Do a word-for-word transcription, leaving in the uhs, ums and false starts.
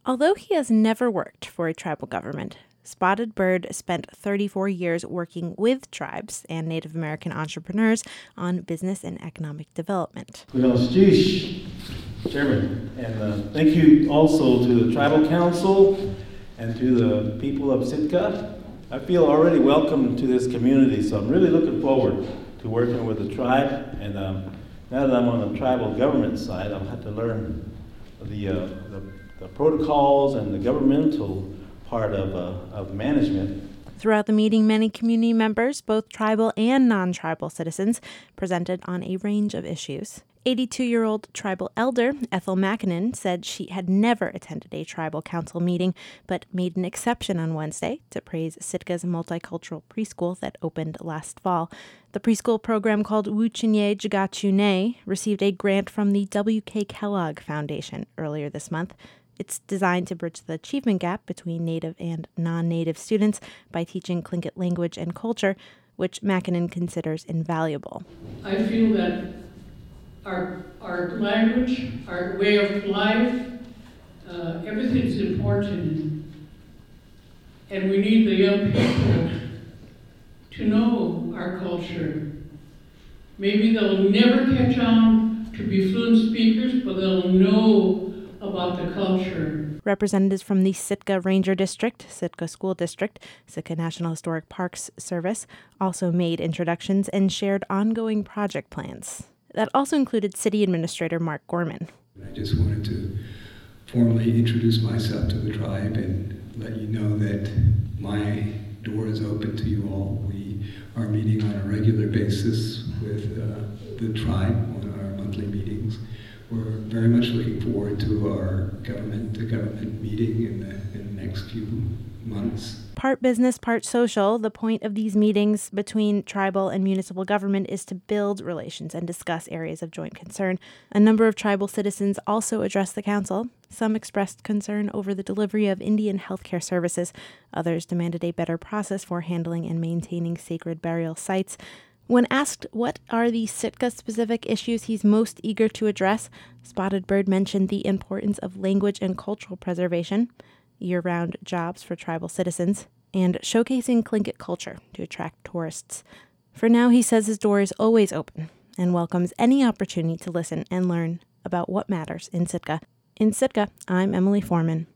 Although he has never worked for a tribal government, Spotted Bird spent thirty-four years working with tribes and Native American entrepreneurs on business and economic development. Chairman, and uh, thank you also to the Tribal Council and to the people of Sitka. I feel already welcome to this community, so I'm really looking forward to working with the tribe. And um, now that I'm on the tribal government side, I'll have to learn the, uh, the, the protocols and the governmental part of, uh, of management. Throughout the meeting, many community members, both tribal and non-tribal citizens, presented on a range of issues. eighty-two-year-old tribal elder Ethel Mackinnon said she had never attended a tribal council meeting, but made an exception on Wednesday to praise Sitka's multicultural preschool that opened last fall. The preschool program, called Wuchinye Jigachune, received a grant from the W K Kellogg Foundation earlier this month. It's designed to bridge the achievement gap between Native and non-Native students by teaching Tlingit language and culture, which Mackinnon considers invaluable. I feel that our, our language, our way of life, uh, everything's important. And we need the young people to know our culture. Maybe they'll never catch on to be fluent speakers, but they'll know about the culture. Representatives from the Sitka Ranger District, Sitka School District, Sitka National Historic Parks Service also made introductions and shared ongoing project plans. That also included City Administrator Mark Gorman. I just wanted to formally introduce myself to the tribe and let you know that my door is open to you all. We are meeting on a regular basis with uh, the tribe on our monthly meetings. We're very much looking forward to our government-to-government meeting in the, in the next few months. Part business, part social, the point of these meetings between tribal and municipal government is to build relations and discuss areas of joint concern. A number of tribal citizens also addressed the council. Some expressed concern over the delivery of Indian healthcare services. Others demanded a better process for handling and maintaining sacred burial sites. When asked what are the Sitka-specific issues he's most eager to address, Spotted Bird mentioned the importance of language and cultural preservation, year-round jobs for tribal citizens, and showcasing Tlingit culture to attract tourists. For now, he says his door is always open and welcomes any opportunity to listen and learn about what matters in Sitka. In Sitka, I'm Emily Foreman.